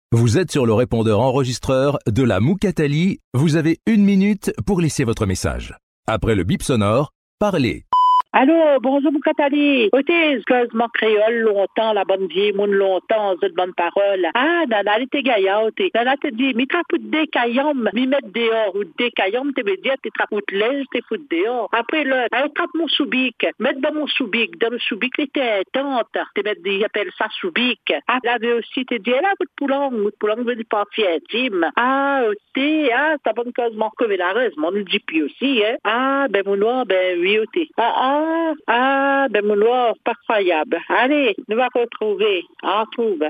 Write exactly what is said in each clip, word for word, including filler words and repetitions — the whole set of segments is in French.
Vous êtes sur le répondeur enregistreur de la Moukatali. Vous avez une minute pour laisser votre message. Après le bip sonore, parlez. Allô, bonjour Moukatali. Écoutez, excuse-moi créole longtemps, la bonne vieille, moun longtemps, de bonne parole. Ah, nana, elle te gaillarde. Nana te dit, mi trapout des cailloms, mi mettre dehors, ou des cailloms, te veut dire, te trapout lège, te fout dehors. Après, là, elle trappe mon soubic, mettre dans mon soubic, dans le soubic, elle était tante, te mettre, il appelle ça soubic. Ah, là, elle aussi, te dit, là, votre poulon, votre poulon veut du parti intime. Ah, ok, ah, c'est bonne cause, mon covélareuse, mon nous dit plus aussi, hein. Ah, ben, mon noir, ben, oui, ok. Ah, ah. Ah, ah, ben mon noir, pas croyable. Allez, nous va retrouver. On trouve.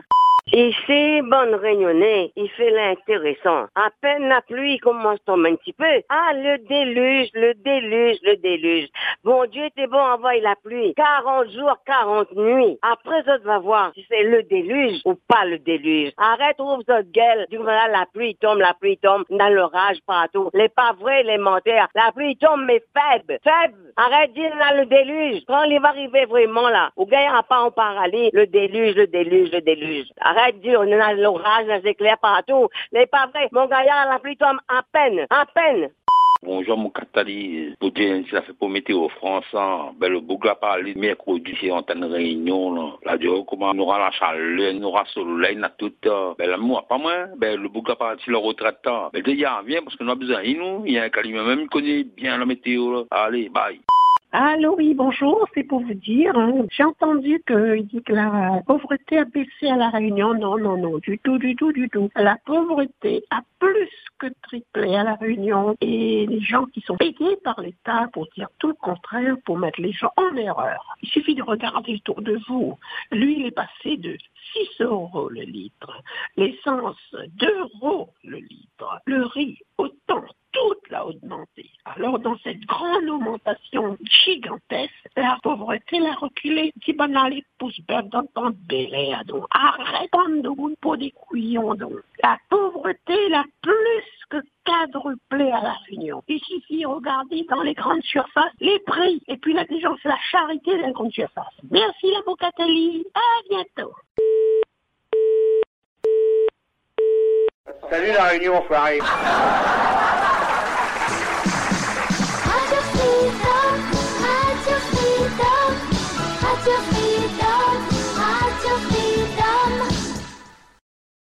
Ici, bonne réunionnée, il fait l'intéressant. À peine la pluie commence à tomber un petit peu. Ah, le déluge, le déluge, le déluge. Bon Dieu était bon, envoie la pluie. quarante jours, quarante nuits. Après, ça, tu vas voir si c'est le déluge ou pas le déluge. Arrête, ouvre cette gueule. Du coup, là, la pluie tombe, la pluie tombe, dans l'orage partout. Les pas vrais, les menteurs. La pluie tombe, mais faible, faible. Arrête, dis là, le déluge. Quand il va arriver vraiment, là, au gars, il n'y a pas en parallèle, le déluge, le déluge, le déluge. Arrête de dire, on a l'orage, les éclairs partout. Mais pas vrai. Mon gaillard, la pluie tombe à peine, à peine. Bonjour Moukatali, pour dire si ça fait pour Météo France, hein. Ben le bouc a parlé mercredi, c'est en une réunion, là. La Dieu, comment on aura la chaleur, on aura le soleil, on a tout, euh, ben l'amour, pas moi, ben le bouc a parlé sur le retraite, hein. Ben déjà, viens, parce qu'on a besoin, et nous, il y a un calimé, même il connaît bien la météo, là. Allez, bye. Allô, oui, bonjour, c'est pour vous dire, hein, j'ai entendu qu'il dit que la pauvreté a baissé à La Réunion. Non, non, non, du tout, du tout, du tout. La pauvreté a plus que triplé à La Réunion et les gens qui sont payés par l'État pour dire tout le contraire, pour mettre les gens en erreur. Il suffit de regarder autour de vous. L'huile est passée de six euros le litre, l'essence deux euros le litre, le riz autant. Toute l'a augmenté. Alors, dans cette grande augmentation gigantesque, la pauvreté l'a reculé. Si ben là, les pouces-bœufs dans ton bélé, donc, arrête de vous pour des couillons, donc. La pauvreté l'a plus que quadruplé à La Réunion. Il suffit de regarder dans les grandes surfaces les prix. Et puis là, les gens, c'est la charité des grandes surfaces. Merci, la Moukatali. À bientôt. Salut La Réunion, enfoiré.